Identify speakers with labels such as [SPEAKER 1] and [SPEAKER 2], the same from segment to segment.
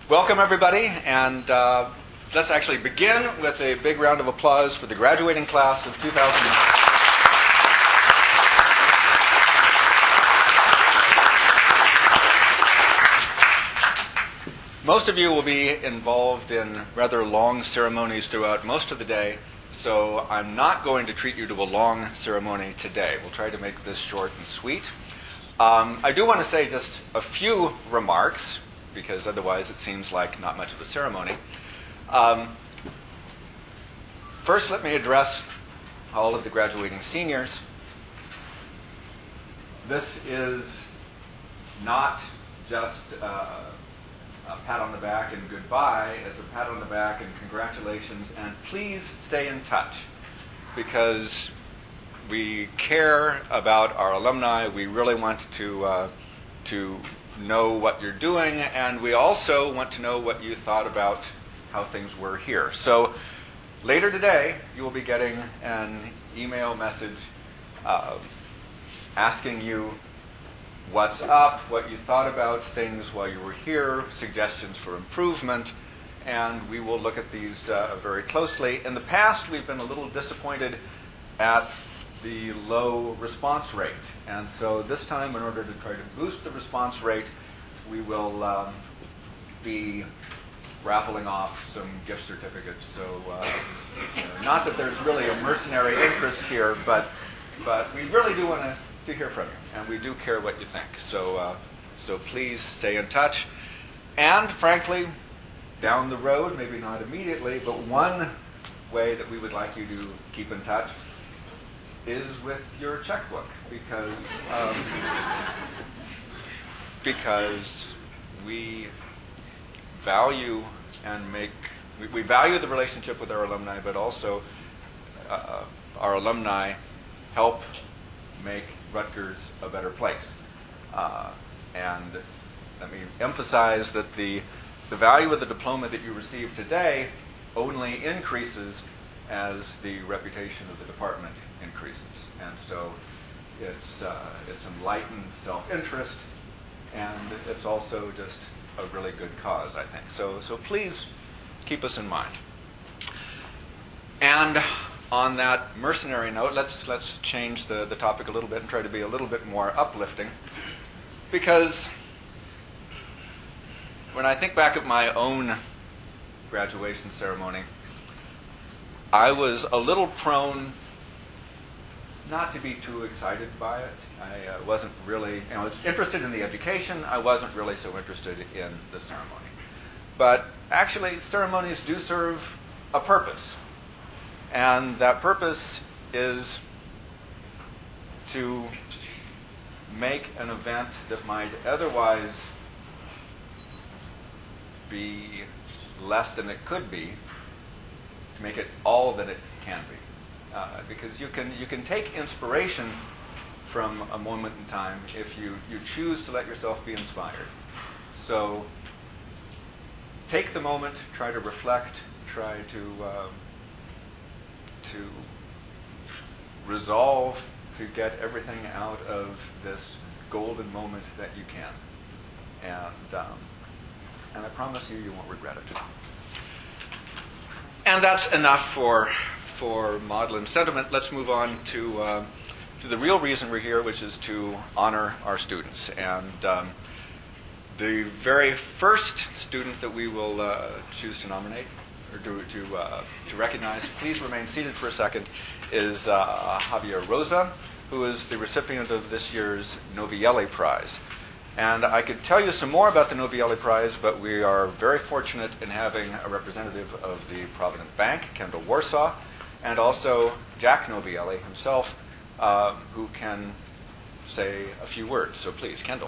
[SPEAKER 1] Welcome, everybody, and let's actually begin with a big round of applause for the graduating class of 2000. Most of you will be involved in rather long ceremonies throughout most of the day, so I'm not going to treat you to a long ceremony today. We'll try to make this short and sweet. I do want to say just a few remarks, because otherwise it seems like not much of a ceremony. First, let me address all of the graduating seniors. This is not just a pat on the back and goodbye. It's a pat on the back and congratulations, and please stay in touch, because we care about our alumni. We really want to know what you're doing, and we also want to know what you thought about how things were here. So later today, you will be getting an email message asking you what's up, what you thought about things while you were here, suggestions for improvement, and we will look at these very closely. In the past, we've been a little disappointed at the low response rate, and so this time, in order to try to boost the response rate, we will be raffling off some gift certificates. So not that there's really a mercenary interest here, but we really do want to hear from you, and we do care what you think. So please stay in touch. And frankly, down the road, maybe not immediately, but one way that we would like you to keep in touch is with your checkbook, because we value we value the relationship with our alumni, but also our alumni help make Rutgers a better place. And let me emphasize that the value of the diploma that you receive today only increases as the reputation of the department increases. And so it's enlightened self-interest, and it's also just a really good cause, I think. So please keep us in mind. And on that mercenary note, let's change the topic a little bit and try to be a little bit more uplifting, because when I think back at my own graduation ceremony, I was a little prone not to be too excited by it. I wasn't really, I was interested in the education. I wasn't really so interested in the ceremony. But actually, ceremonies do serve a purpose. And that purpose is to make an event that might otherwise be less than it could be, to make it all that it can be. Because you can take inspiration from a moment in time if you choose to let yourself be inspired. So take the moment, try to reflect, try to resolve to get everything out of this golden moment that you can. And I promise you won't regret it. And that's enough for maudlin sentiment. Let's move on to the real reason we're here, which is to honor our students. And the very first student that we will choose to nominate or to recognize, please remain seated for a second, is Javier Rosa, who is the recipient of this year's Novielli Prize. And I could tell you some more about the Novielli Prize, but we are very fortunate in having a representative of the Provident Bank, Kendall Warsaw, and also Jack Novielli himself, who can say a few words. So please, Kendall.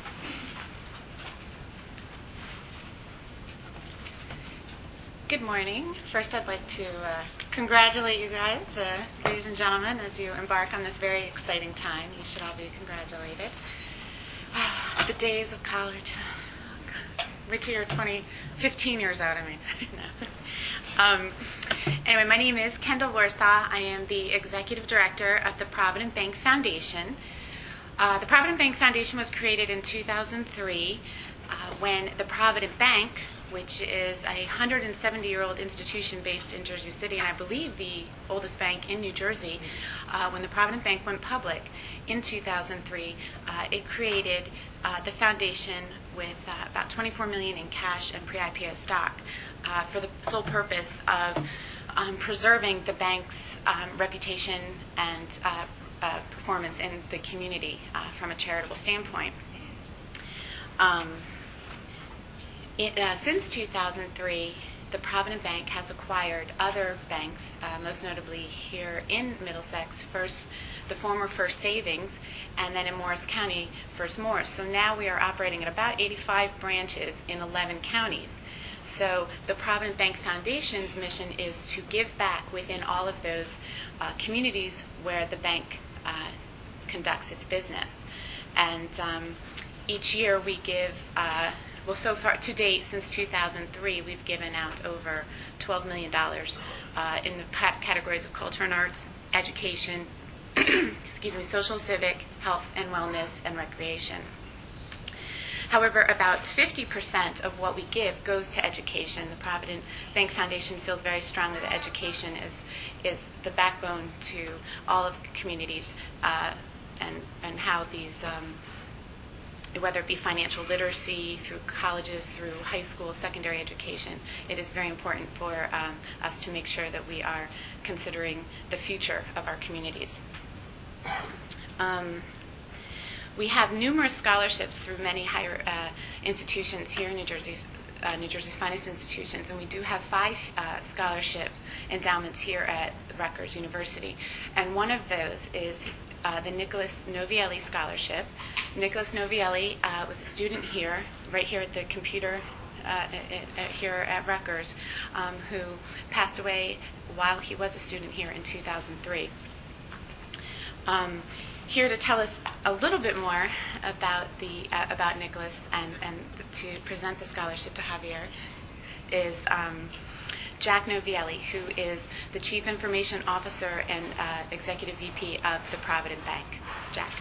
[SPEAKER 2] Good morning. First, I'd like to congratulate you guys, ladies and gentlemen, as you embark on this very exciting time. You should all be congratulated. The days of college. Richie, you're 15 years out, I mean. Anyway, my name is Kendall Warsaw. I am the Executive Director of the Provident Bank Foundation. The Provident Bank Foundation was created in 2003 when the Provident Bank which is a 170-year-old institution based in Jersey City, and I believe the oldest bank in New Jersey. When the Provident Bank went public in 2003, it created the foundation with about $24 million in cash and pre-IPO stock for the sole purpose of preserving the bank's reputation and performance in the community from a charitable standpoint. Since 2003, the Provident Bank has acquired other banks, most notably here in Middlesex, the former First Savings, and then in Morris County, First Morris. So now we are operating at about 85 branches in 11 counties. So the Provident Bank Foundation's mission is to give back within all of those communities where the bank conducts its business. And each year we give, so far to date, since 2003, we've given out over $12 million in the categories of culture and arts, education, social, civic, health and wellness, and recreation. However, about 50% of what we give goes to education. The Provident Bank Foundation feels very strongly that education is the backbone to all of the communities, and how these, whether it be financial literacy, through colleges, through high school, secondary education, it is very important for us to make sure that we are considering the future of our communities. We have numerous scholarships through many higher institutions here in New Jersey's finest institutions, and we do have 5 scholarship endowments here at Rutgers University. And one of those is the Nicholas Novielli Scholarship. Nicholas Novielli was a student here, right here at the computer here at Rutgers, who passed away while he was a student here in 2003. Here to tell us a little bit more about Nicholas and to present the scholarship to Javier is Jack Novielli, who is the Chief Information Officer and Executive VP of the Provident Bank. Jack.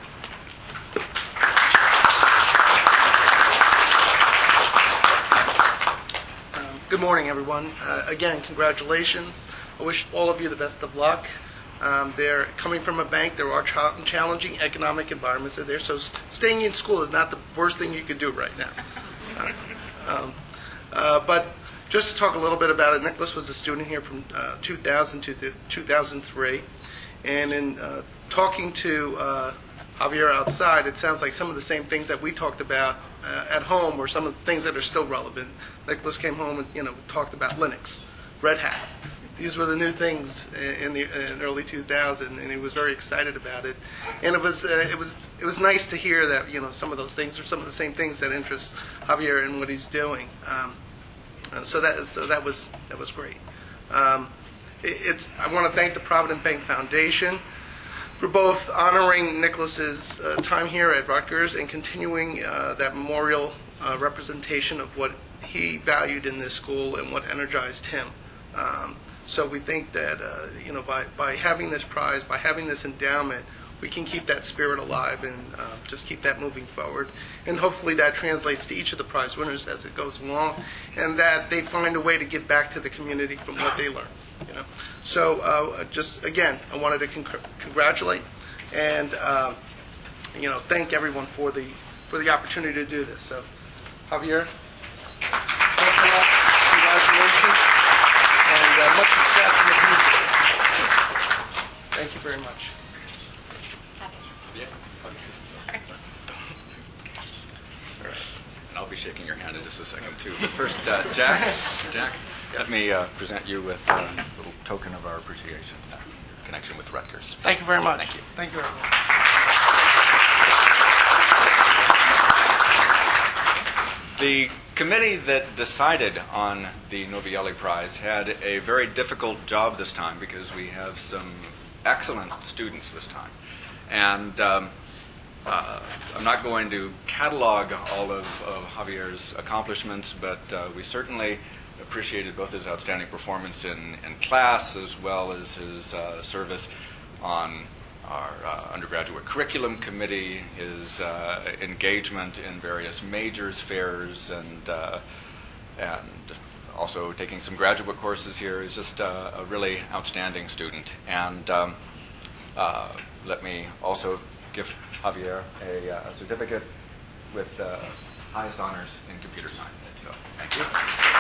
[SPEAKER 3] Good morning, everyone. Again, congratulations. I wish all of you the best of luck. They're coming from a bank. There are challenging economic environments there, so staying in school is not the worst thing you could do right now. But just to talk a little bit about it, Nicholas was a student here from 2000 to 2003, and in talking to Javier outside, it sounds like some of the same things that we talked about at home were some of the things that are still relevant. Nicholas came home and talked about Linux, Red Hat. These were the new things in early 2000, and he was very excited about it. And it was nice to hear that some of those things are some of the same things that interest Javier in what he's doing. So that was great. I want to thank the Provident Bank Foundation for both honoring Nicholas's time here at Rutgers and continuing that memorial representation of what he valued in this school and what energized him. So we think that by having this prize, by having this endowment, we can keep that spirit alive and just keep that moving forward. And hopefully that translates to each of the prize winners as it goes along, and that they find a way to give back to the community from what they learn. So just again, I wanted to congratulate and thank everyone for the opportunity to do this. So Javier, thanks a lot. Congratulations. And much success in the future. Thank you very much.
[SPEAKER 1] Yeah. All right. And I'll be shaking your hand in just a second, too. But first, Jack, let me present you with a little token of our appreciation in connection with Rutgers.
[SPEAKER 3] Thank you very much.
[SPEAKER 1] Thank you.
[SPEAKER 3] Thank you very much.
[SPEAKER 1] The committee that decided on the Novielli Prize had a very difficult job this time because we have some excellent students this time. And I'm not going to catalog all of Javier's accomplishments, but we certainly appreciated both his outstanding performance in class as well as his service on our undergraduate curriculum committee, his engagement in various majors, fairs, and and also taking some graduate courses here, is just a really outstanding student. And let me also give Javier a certificate with highest honors in computer science. So, thank you.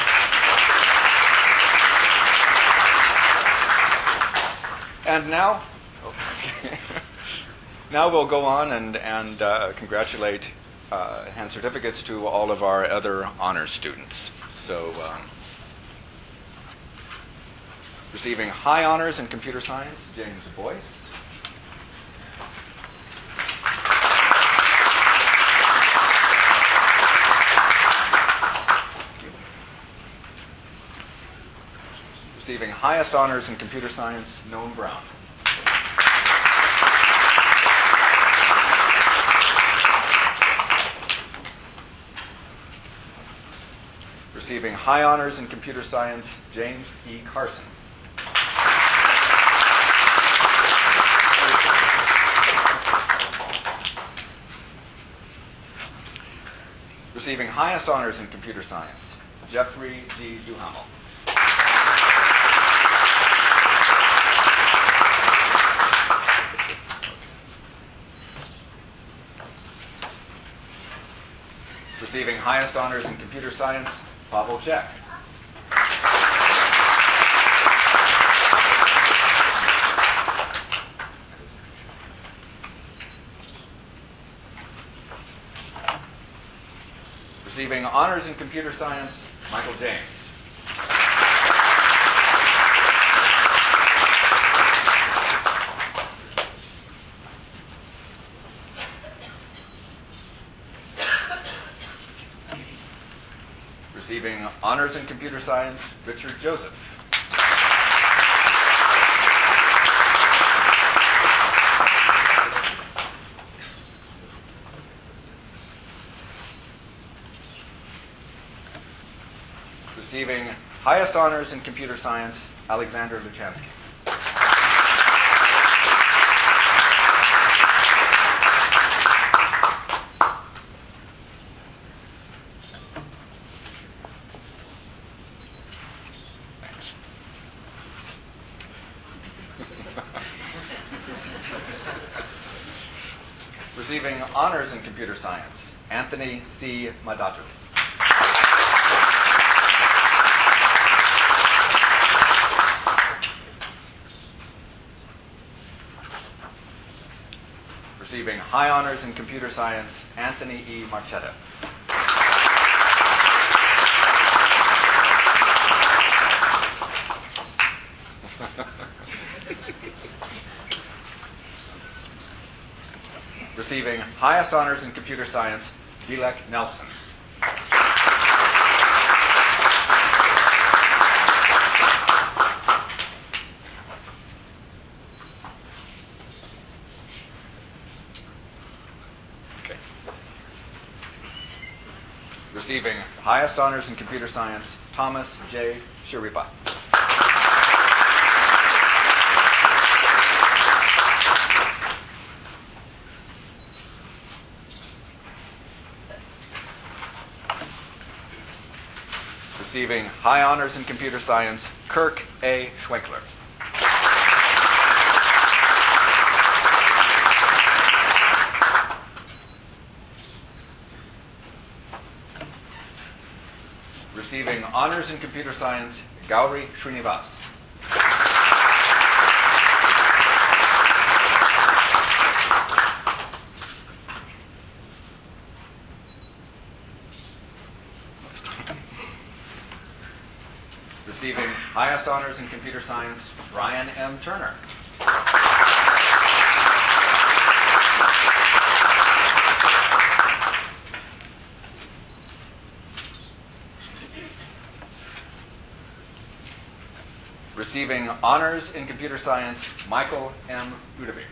[SPEAKER 1] And now, now we'll go on and congratulate, hand certificates to all of our other honors students. So, receiving high honors in computer science, James Boyce. Receiving highest honors in computer science, Noam Brown. Receiving high honors in computer science, James E. Carson. Receiving highest honors in computer science, Jeffrey G. Duhamel. Receiving highest honors in computer science, Pavel Czech. Receiving honors in computer science, Michael James. Receiving honors in computer science, Richard Joseph. Receiving highest honors in computer science, Alexander Luchansky. Receiving honors in computer science, Anthony C. Madatu. Receiving high honors in computer science, Anthony E. Marchetta. Receiving highest honors in computer science, Dilek Nelson. Okay. Receiving highest honors in computer science, Thomas J. Sharipa. Receiving high honors in computer science, Kirk A. Schwenkler. Receiving honors in computer science, Gauri Srinivas. Receiving highest honors in computer science, Brian M. Turner. Receiving honors in computer science, Michael M. Udavik.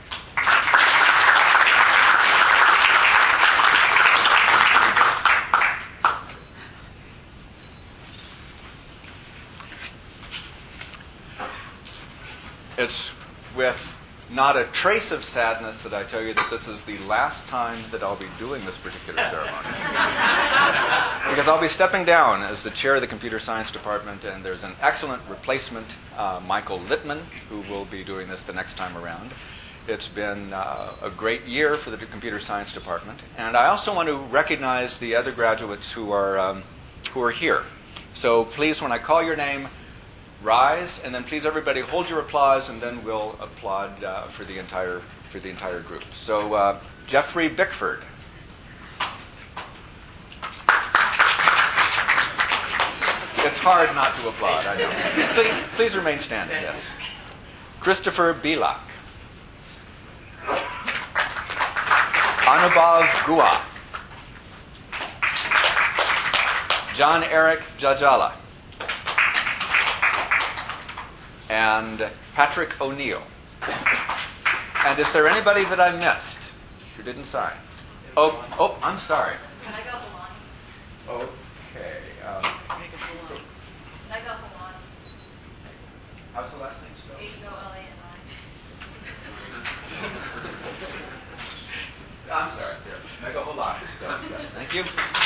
[SPEAKER 1] It's with not a trace of sadness that I tell you that this is the last time that I'll be doing this particular ceremony. Because I'll be stepping down as the chair of the computer science department, and there's an excellent replacement, Michael Littman, who will be doing this the next time around. It's been a great year for the computer science department, and I also want to recognize the other graduates who are here. So please, when I call your name, rise, and then please everybody hold your applause, and then we'll applaud for the entire group. So Jeffrey Bickford. It's hard not to applaud, I know. Please remain standing, yes. Christopher Bilak. Anubhav Gua. John Eric Jajala. And Patrick O'Neill. And is there anybody that I missed who didn't sign? Oh, I'm sorry.
[SPEAKER 4] Can I go Halani?
[SPEAKER 1] Okay.
[SPEAKER 4] Can I go Halani?
[SPEAKER 1] How's the last name spelled?
[SPEAKER 4] H-O-L-A-N-I.
[SPEAKER 1] I'm sorry. Here. Mega Holani. Yes, thank you.